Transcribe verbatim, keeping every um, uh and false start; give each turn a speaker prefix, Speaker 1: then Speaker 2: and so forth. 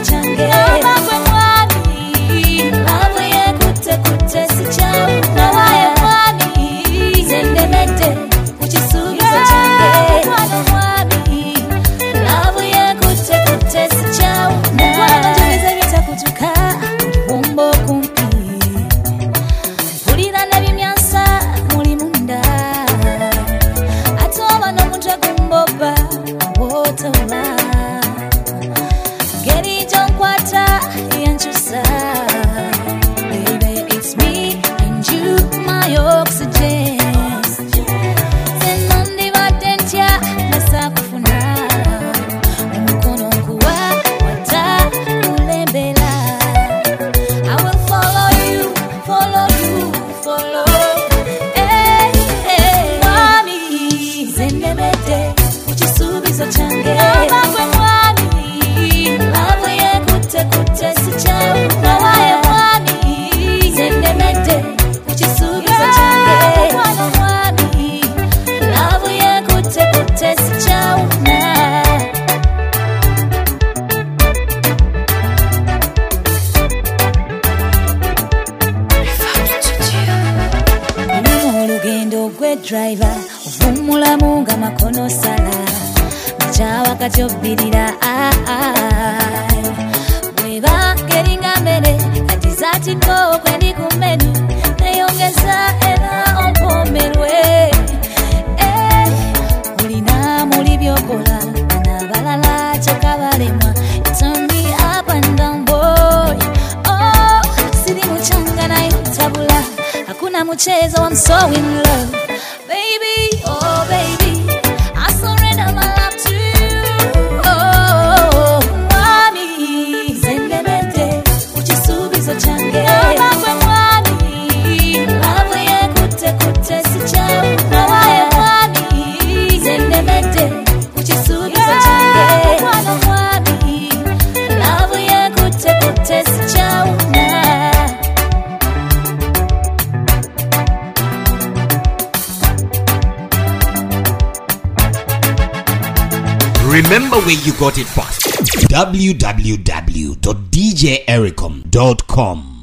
Speaker 1: change abagwe mwami love ye kute kute sichawu nawaye mwami zendemete uchisubizo change mwami love ye kute kute sichawu mwana jeze bita kutuka umbo kumpi ulira na bimyansa muri munda atoba no munja kumboba wotola geri jonkwata yanchusa baby it's me and you my oxygen senondi batentia nasakufuna umukono kuwa wata ulembela I will follow you follow you follow eh eh mami zendemete uchisubizo change abagwe mwami love ye kute kute sichawu nawaye mwami zendemete uchisubizo change mwami love ye kute kute sichawu na Olugendo gwe driver uvumula munga makono sala machawa kachobirira weba geringa mbere atizati ko kwendi kumenu neyongeza era ompomerwe eh ulina muri byokola nabalala chakabalema turn me up and down boy oh siri muchanga na yutabula hakuna mchezo I'm so in love baby oh baby I surrender my love to you oh mami zendemete uchisubizo change abagwe mwami love ye kute kute sichawu nawaye mwami zendemete uchisubizo change mwami love ye kute kute sichawu na
Speaker 2: Remember where you got it first. w w w dot d j ericom dot com